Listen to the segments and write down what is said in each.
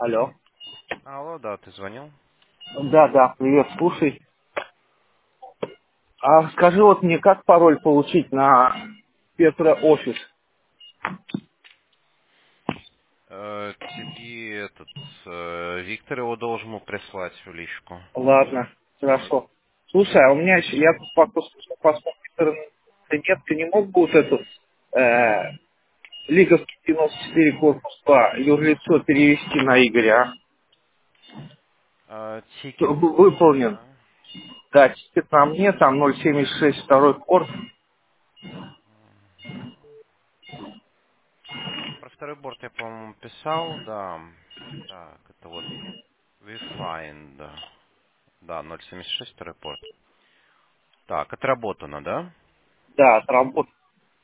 Алло. Алло, да, ты звонил? Да, да, привет, слушай. А скажи вот мне, как пароль получить на Петра офис? Тебе Виктор его должен был прислать в личку. Ладно, хорошо. Слушай, а у меня еще, я тут посмотрел интернете, нет, ты не мог бы вот этот Лиговский 94 корпус 2 юрлицо перевести на Игоря, а? Тикет, Выполнен. да. Да, тикет на мне, там 076 второй корт. Про второй борт я, по-моему, писал, да. Так, это вот WeFind, да. Да, 076 второй порт. Так, отработано, да? Да, отработал.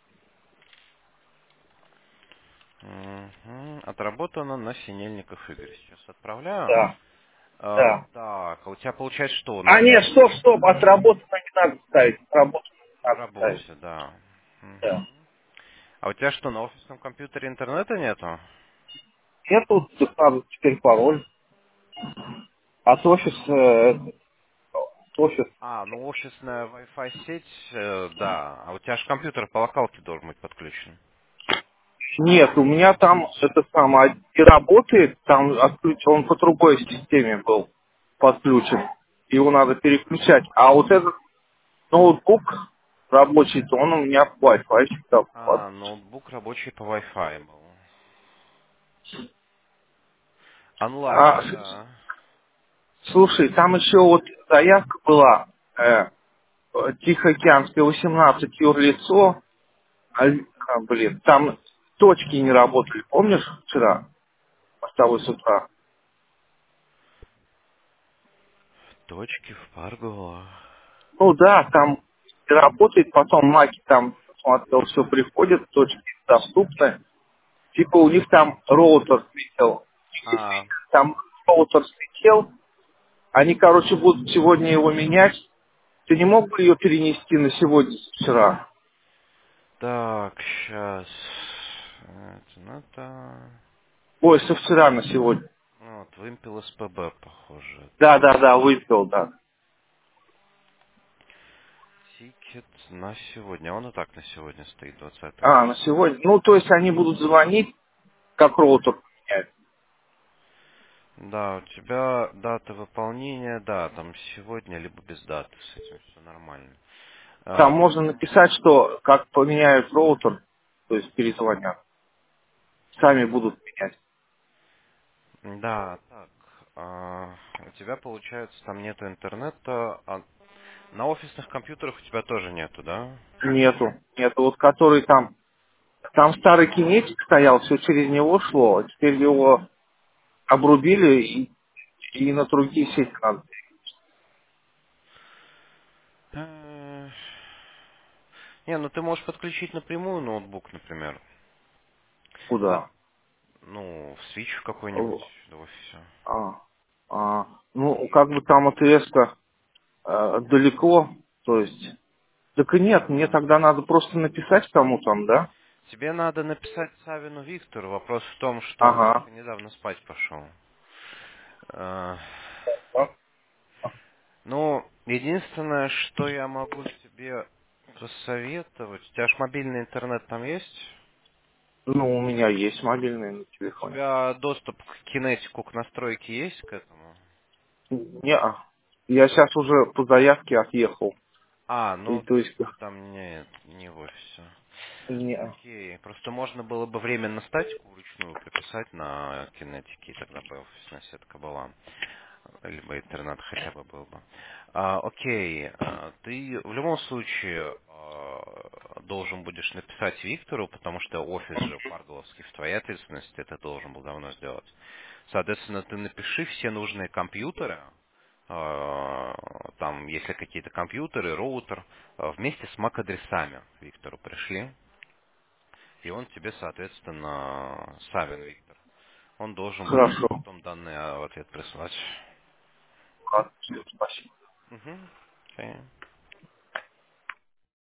Мгм. Отработано на Синельников Игорь. Сейчас отправляю. Да, да. Так, а у тебя получается что? А нет, стоп, отработано не надо ставить, отработано не В надо ставить. работе, да. Да. А у тебя что, на офисном компьютере интернета нету? Нету, тут надо теперь пароль. От офиса, от офис. А, ну офисная Wi-Fi сеть, да. А у тебя же компьютер по локалке должен быть подключен. Нет, у меня там это самое, и работает, там он по другой системе был подключен. Его надо переключать. А вот этот ноутбук рабочий, то он у меня в Wi-Fi всегда А, ноутбук рабочий по Wi-Fi был. А, Онлайн, да. слушай, там еще вот заявка была, Тихоокеанская 18 юрлицо, блин, там точки не работали, помнишь, вчера, с утра? Точки в Парго. Ну да, там работает, потом маки там, смотрел, все приходит, точки доступны. Типа у них там роутер слетел. А, Там роутер слетел, они, короче, будут сегодня его менять. Ты не мог бы ее перенести на сегодня, вчера? так, сейчас. Это. Ой, со вчера на сегодня. Вот, вымпел СПБ, похоже. Да, Это. да, да, выпил, да. Тикет на сегодня. Он и так на сегодня стоит, 20-го. А, на сегодня. Ну, то есть они будут звонить, как роутер поменять. Да, у тебя дата выполнения, да, там сегодня, либо без даты, с этим все нормально. Там А, можно написать, что как поменяют роутер, то есть перезвонят. Сами будут менять. да, так, у тебя, получается, там нету интернета, а на офисных компьютерах у тебя тоже нету, да? Нету. Нету. Вот который там старый кинетик стоял, все через него шло, а теперь его обрубили и на другие сети надо. Э, Не, ну ты можешь подключить напрямую ноутбук, например. Ну, Куда? ну, в свич какой-нибудь в офисе. А, ну, как бы там от резко далеко, то есть. Так и нет, мне М. тогда надо просто написать кому там, да? Тебе надо написать Савину Виктору. Вопрос в том, что он Ага. только недавно спать пошел. Э, Так. Ну, единственное, что я могу тебе посоветовать, у тебя ж мобильный интернет там есть? Ну, у меня есть мобильный на У телефоне. тебя доступ к кинетику, к настройке есть к этому? Не, я сейчас уже по заявке отъехал. А, И ну то есть, ты там не в офисе. не, Окей, просто можно было бы временно статику вручную приписать на кинетике, и тогда бы офисная сетка была. Либо интернет хотя бы был бы. Окей, ты в любом случае должен будешь написать Виктору, потому что офис же Парголовский в твоей ответственности, это должен был давно сделать. Соответственно, ты напиши все нужные компьютеры, там, если какие-то компьютеры, роутер, вместе с MAC-адресами Виктору пришли, и он тебе, соответственно, Савин Виктор. Он должен будет хорошо. тебе потом данные в ответ прислать. Ладно, всё, спасибо. Угу. Окей.